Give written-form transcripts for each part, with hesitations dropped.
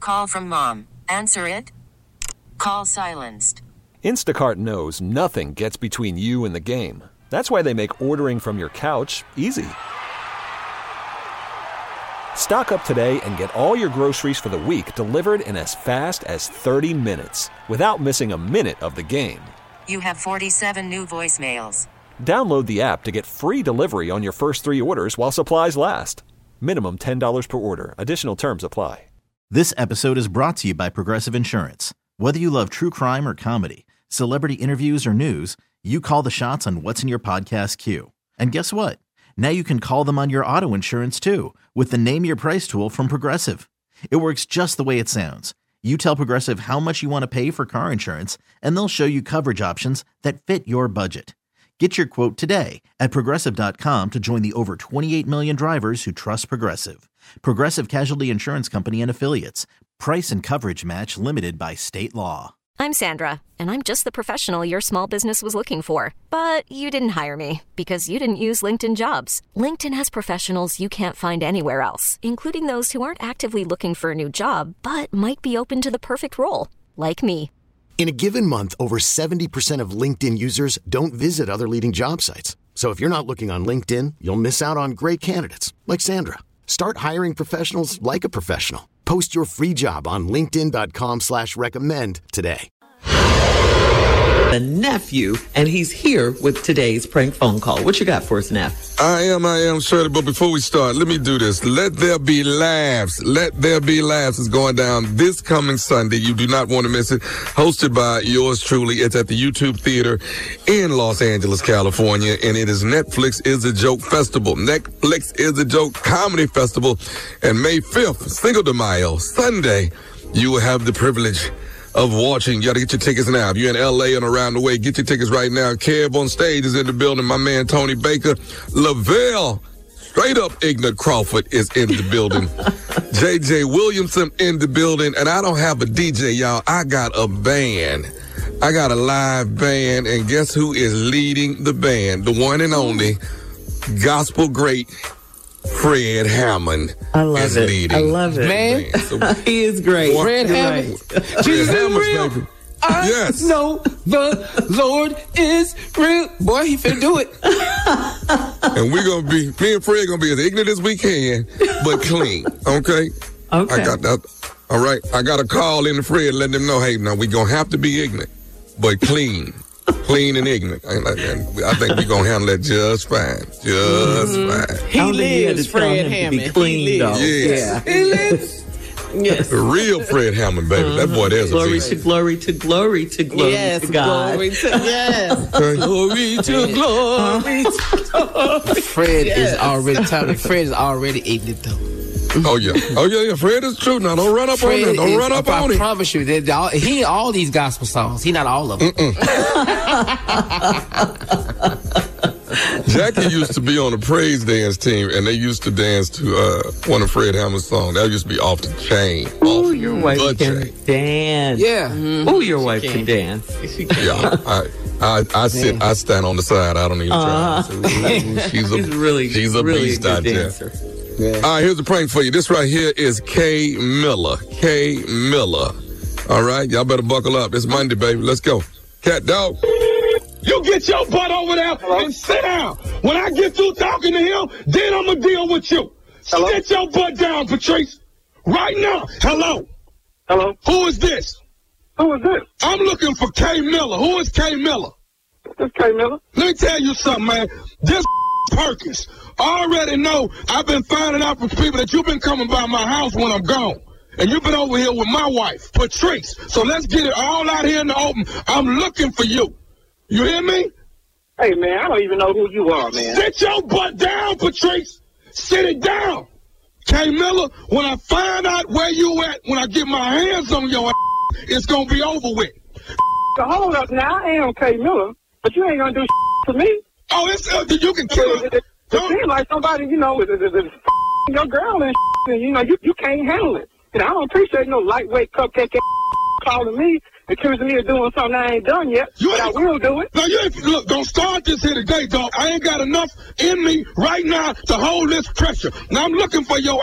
call from mom. Answer it. Call silenced. Instacart knows nothing gets between you and the game. That's why they make ordering from your couch easy. Stock up today and get all your groceries for the week delivered in as fast as 30 minutes without missing a minute of the game. You have 47 new voicemails. Download the app to get free delivery on your first 3 orders while supplies last. Minimum $10 per order. Additional terms apply. This episode is brought to you by Progressive Insurance. Whether you love true crime or comedy, celebrity interviews or news, you call the shots on what's in your podcast queue. And guess what? Now you can call them on your auto insurance too with the Name Your Price tool from Progressive. It works just the way it sounds. You tell Progressive how much you want to pay for car insurance, and they'll show you coverage options that fit your budget. Get your quote today at Progressive.com to join the over 28 million drivers who trust Progressive. Progressive Casualty Insurance Company and Affiliates. Price and coverage match limited by state law. I'm Sandra, and I'm just the professional your small business was looking for. But you didn't hire me because you didn't use LinkedIn Jobs. LinkedIn has professionals you can't find anywhere else, including those who aren't actively looking for a new job, but might be open to the perfect role, like me. In a given month, over 70% of LinkedIn users don't visit other leading job sites. So if you're not looking on LinkedIn, you'll miss out on great candidates like Sandra. Start hiring professionals like a professional. Post your free job on linkedin.com/recommend today. The nephew, and he's here with today's prank phone call. What you got for us, Neff? I am, Shirley, but before we start, let me do this. Let There Be Laughs. Let There Be Laughs is going down this coming Sunday. You do not want to miss it. Hosted by yours truly. It's at the YouTube Theater in Los Angeles, California, and it is Netflix is a Joke Festival. Netflix is a Joke Comedy Festival. And May 5th, Cinco de Mayo, Sunday, you will have the privilege of watching. You got to get your tickets now. If you're in L.A. and around the way, get your tickets right now. Kev on stage is in the building. My man Tony Baker. Lavelle, straight up Ignat Crawford is in the building. J.J. Williamson in the building. And I don't have a DJ, y'all. I got a band. I got a live band. And guess who is leading the band? The one and only gospel great Fred Hammond. I love it. I love it. Man, so, he is great. Fred Hammond. Right. Jesus is real. Baby. I Yes. know the Lord is real. Boy, he finna do it. And we're going to be, me and Fred going to be as ignorant as we can, but clean. Okay? Okay. I got that. All right. I got a call in to Fred letting them know, hey, now we're going to have to be ignorant, but clean. Clean and ignorant. I think we're going to handle that just fine. Just fine. He lives, Fred Hammond. Be clean, he lives. though. Yes. He lives. Yes. The real Fred Hammond, baby. That boy, there's Glory a to glory to glory to glory Yes, to God. glory to, yes. Glory to glory to glory. Fred is already telling me. Fred is already ignorant, though. Oh, yeah. Fred is true. Now, don't run up on him. Don't run up on him. I promise you, he all these gospel songs. He not all of them. Jackie used to be on a praise dance team, and they used to dance to one of Fred Hammond's songs. That used to be off the chain. Ooh, your wife can dance. Yeah. Ooh, your wife can dance. Yeah, I stand on the side. I don't even try. She's a really beast good out there. dancer. Yeah. All right, here's a prank for you. This right here is Kay Miller. Kay Miller. All right, y'all better buckle up. It's Monday, baby. Let's go. Cat dog. You get your butt over there and sit down. When I get through talking to him, then I'm going to deal with you. Hello? Sit your butt down, Patrice. Right now. Hello. Hello. Who is this? Who is this? I'm looking for Kay Miller. Who is Kay Miller? This Kay Miller. Let me tell you something, man. This Perkins. I already know. I've been finding out from people that you've been coming by my house when I'm gone. And you've been over here with my wife, Patrice. So let's get it all out here in the open. I'm looking for you. You hear me? Hey, man, I don't even know who you are, man. Sit your butt down, Patrice. Sit it down. Kay Miller, when I find out where you at, when I get my hands on your ass, it's going to be over with. So hold up now. I am Kay Miller, but you ain't going to do to me. Oh, it's you can kill it. It seems like somebody, you know, is your girl and you know, you can't handle it. And I don't appreciate no lightweight cupcake calling me, accusing me of doing something I ain't done yet, but I will do it. Now, look, don't start this here today, dog. I ain't got enough in me right now to hold this pressure. Now, I'm looking for your ass.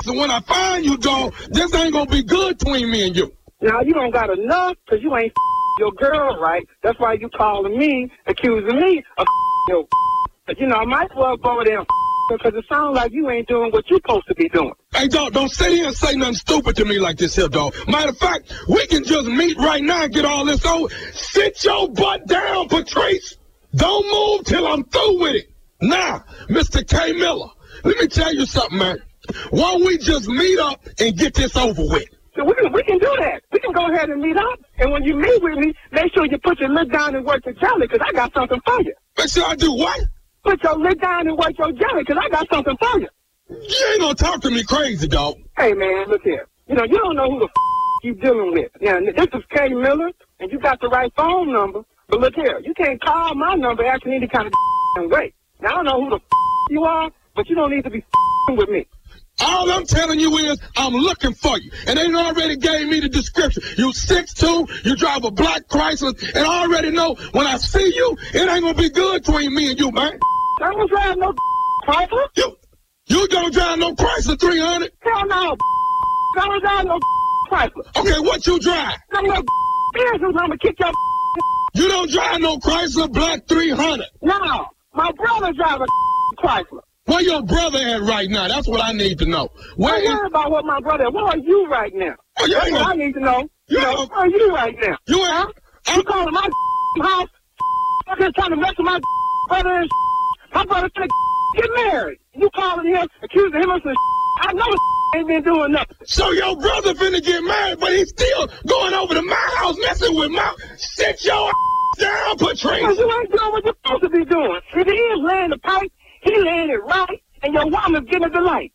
So when I find you, dog, this ain't gonna be good between me and you. Now, you don't got enough because you ain't your girl right. That's why you calling me, accusing me of your. But, you know, I might well go over there and because it sounds like you ain't doing what you supposed to be doing. Hey, dog, don't sit here and say nothing stupid to me like this here, dog. Matter of fact, we can just meet right now and get all this over. Sit your butt down, Patrice. Don't move till I'm through with it. Now, Mr. K. Miller, let me tell you something, man. Why don't we just meet up and get this over with? So we can do that. We can go ahead and meet up. And when you meet with me, make sure you put your lip down and work your jelly because I got something for you. Make sure I do what? Put your lip down and work your jelly because I got something for you. You ain't gonna talk to me crazy, dog. Hey, man, look here. You know, you don't know who the you dealing with. Now, this is K. Miller, and you got the right phone number. But look here, you can't call my number asking any kind of way. Now, I don't know who the you are, but you don't need to be with me. All I'm telling you is I'm looking for you. And they already gave me the description. You 6'2", you drive a black Chrysler, and I already know when I see you, it ain't going to be good between me and you, man. I don't drive no Chrysler. You don't drive no Chrysler 300? Hell no. I don't drive no Chrysler. Okay, what you drive? I'm no business. I'm going to kick your You don't drive no Chrysler Black 300? No. My brother drives a Chrysler. Where your brother at right now? That's what I need to know. Where is about what my brother? Where are you right now? Oh, That's what I need to know. Where are you right now? You calling my house? I'm just trying to mess with my brother and my brother said get married. You calling him, accusing him of some I know ain't been doing nothing. So your brother finna get married, but he's still going over to my house messing with my... Sit your down, Patrice. You ain't doing what you're supposed to be doing. If he is laying the pipe, he laying it right, and your woman's getting the light.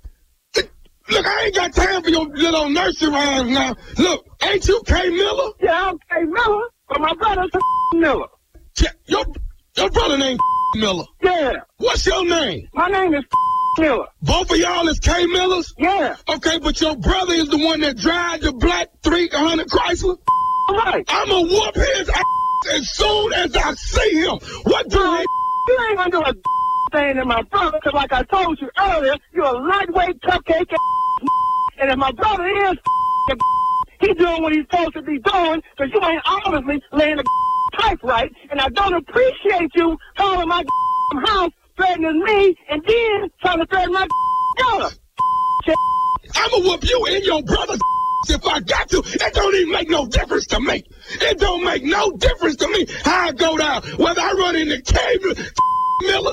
Look, I ain't got time for your little nursery rhymes now. Look, ain't you K. Miller? Yeah, I'm K. Miller, but my brother's Miller. Yeah, your brother named Miller? Yeah. What's your name? My name is Miller. Both of y'all is K. Millers? Yeah. Okay, but your brother is the one that drives the black 300 Chrysler? Right. I'ma whoop his ass as soon as I see him. What do you ain't gonna do a thing in my brother, because like I told you earlier, you're a lightweight cupcake and if my brother is he's doing what he's supposed to be doing, because you ain't obviously laying the pipe right, and I don't appreciate you calling my house, threatening me, and then trying to threaten my daughter. I'ma whoop you and your brother if I got to. It don't even make no difference to me. It don't make no difference to me how I go down, whether I run into Miller,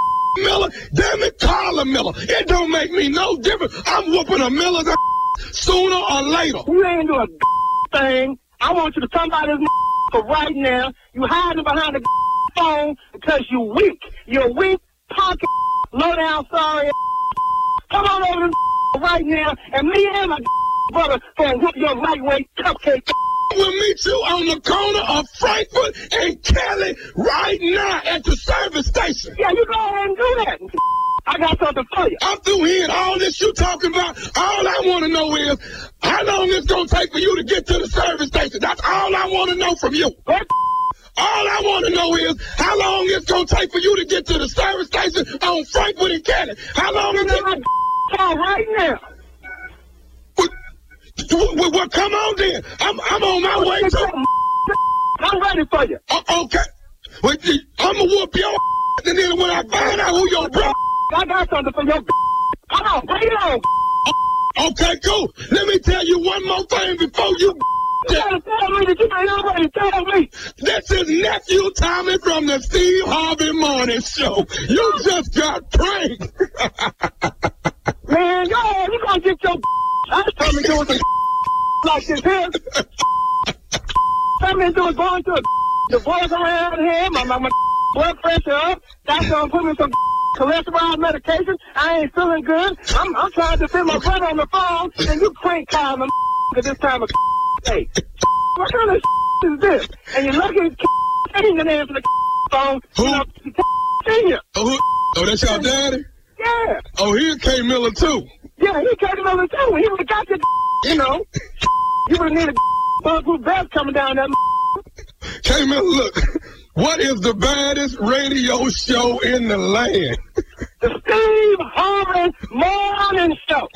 damn it, Carla Miller. It don't make me no difference. I'm whooping a Miller's sooner or later. You ain't doing a thing. I want you to come by this for right now. You hiding behind the phone because you weak. You're weak, pocket, low down, sorry. Come on over this right now, and me and my brother gonna whoop your lightweight cupcake. We'll meet you on the corner of Frankfurt and Kelly right now at the service station. Yeah, you go ahead and do that. I got something for you. I'm through hearing all this you talking about. All I want to know is how long it's going to take for you to get to the service station. That's all I want to know from you. What? All I want to know is how long it's going to take for you to get to the service station on Frankfurt and Kelly. How long is it? Call right now. Well, come on then. I'm on my way to... I'm ready for you. Okay. Well, I'm going to whoop your and then when I find out who your brother... I got something for your... Come on, bring it on. Okay, cool. Let me tell you one more thing before you... You gotta tell me that you ain't already tell me. This is Nephew Tommy from the Steve Harvey Morning Show. You just got pranked. Man, go ahead. You gonna get your... I was coming to some like this here. Coming to going to the boys around here, my blood pressure up. That's gonna put me some cholesterol medication. I ain't feeling good. I'm trying to fit my brother on the phone, and you crank call me at this time of day. What kind of is this? And you're lucky you can answer the phone. Who? You know, senior. Oh, that's your daddy? Yeah. Oh, he came Miller too. Yeah, he came over too. He would have got you know. You would have needed bulletproof vest coming down that. K. Miller, look, what is the baddest radio show in the land? The Steve Harvey Morning Show.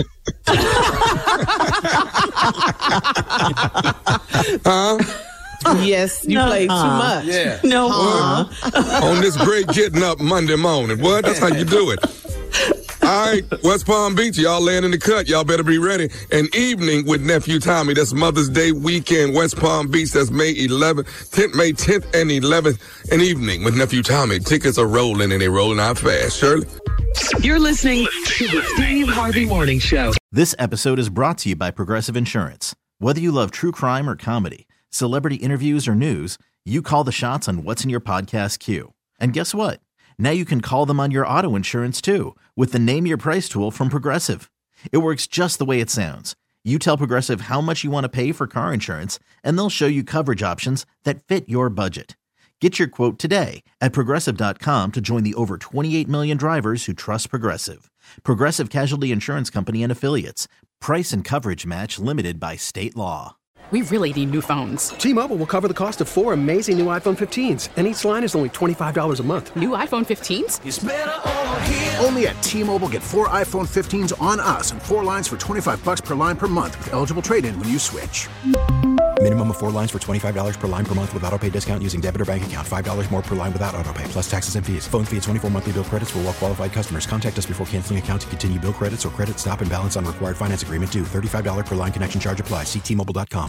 Huh? Yes, you played too much. Yeah. No. On this great getting up Monday morning. What? That's how you do it. All right, West Palm Beach, y'all laying in the cut. Y'all better be ready. An evening with Nephew Tommy. That's Mother's Day weekend, West Palm Beach. That's May 10th and 11th. An evening with Nephew Tommy. Tickets are rolling, and they're rolling out fast. Shirley? You're listening to the Steve Harvey Morning Show. This episode is brought to you by Progressive Insurance. Whether you love true crime or comedy, celebrity interviews or news, you call the shots on what's in your podcast queue. And guess what? Now you can call them on your auto insurance too with the Name Your Price tool from Progressive. It works just the way it sounds. You tell Progressive how much you want to pay for car insurance, and they'll show you coverage options that fit your budget. Get your quote today at Progressive.com to join the over 28 million drivers who trust Progressive. Progressive Casualty Insurance Company and Affiliates. Price and coverage match limited by state law. We really need new phones. T-Mobile will cover the cost of 4 amazing new iPhone 15s, and each line is only $25 a month. New iPhone 15s? It's better over here. Only at T-Mobile, get 4 iPhone 15s on us and 4 lines for $25 per line per month with eligible trade-in when you switch. Minimum of 4 lines for $25 per line per month with autopay discount using debit or bank account. $5 more per line without autopay, plus taxes and fees. Phone fee at 24 monthly bill credits for well-qualified customers. Contact us before canceling account to continue bill credits or credit stop and balance on required finance agreement due. $35 per line connection charge applies. See T-Mobile.com.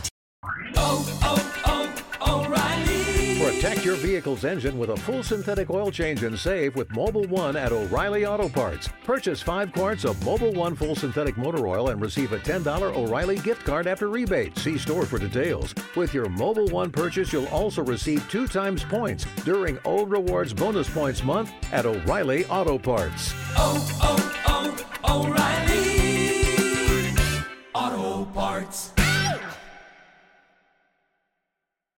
O'Reilly. Protect your vehicle's engine with a full synthetic oil change and save with Mobil 1 at O'Reilly Auto Parts. Purchase 5 quarts of Mobil 1 full synthetic motor oil and receive a $10 O'Reilly gift card after rebate. See store for details. With your Mobil 1 purchase, you'll also receive 2 times points during O Rewards Bonus Points Month at O'Reilly Auto Parts. O'Reilly Auto Parts.